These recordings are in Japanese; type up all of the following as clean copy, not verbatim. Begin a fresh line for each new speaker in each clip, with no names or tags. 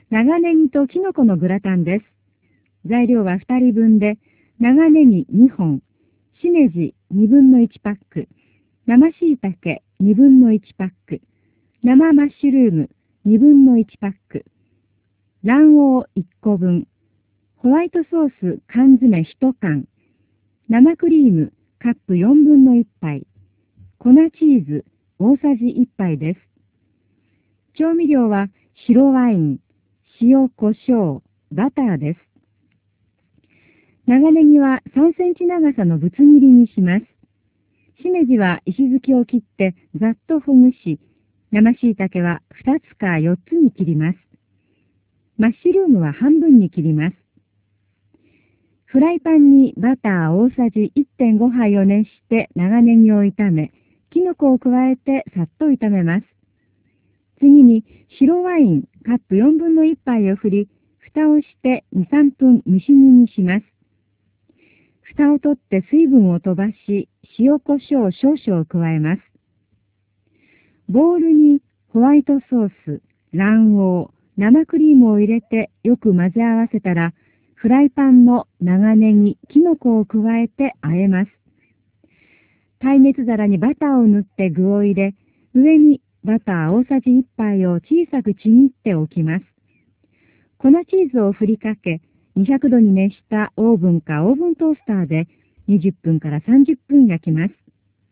長ネギとキノコのグラタンです。材料は2人分で、長ネギ2本、しめじ1分の1パック、生椎茸1分の1パック、生マッシュルーム1分の1パック、卵黄1個分、ホワイトソース缶詰1缶、生クリームカップ4分の1杯、粉チーズ大さじ1杯です。調味料は白ワイン、塩、胡椒、バターです。長ネギは3センチ長さのぶつ切りにします。しめじは石突きを切ってざっとほぐし、生椎茸は2つか4つに切ります。マッシュルームは半分に切ります。フライパンにバター大さじ 1.5 杯を熱して長ネギを炒め、キノコを加えてさっと炒めます。次に白ワインカップ4分の1杯を振り、蓋をして2、3分蒸し煮にします。蓋を取って水分を飛ばし、塩コショウ少々加えます。ボウルにホワイトソース、卵黄、生クリームを入れてよく混ぜ合わせたら、フライパンの長ネギ、キノコを加えて和えます。耐熱皿にバターを塗って具を入れ、上にバター大さじ1杯を小さくちぎっておきます。粉チーズを振りかけ、200度に熱したオーブンかオーブントースターで20分から30分焼きます。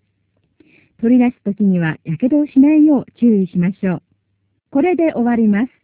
取り出すときには火傷をしないよう注意しましょう。これで終わります。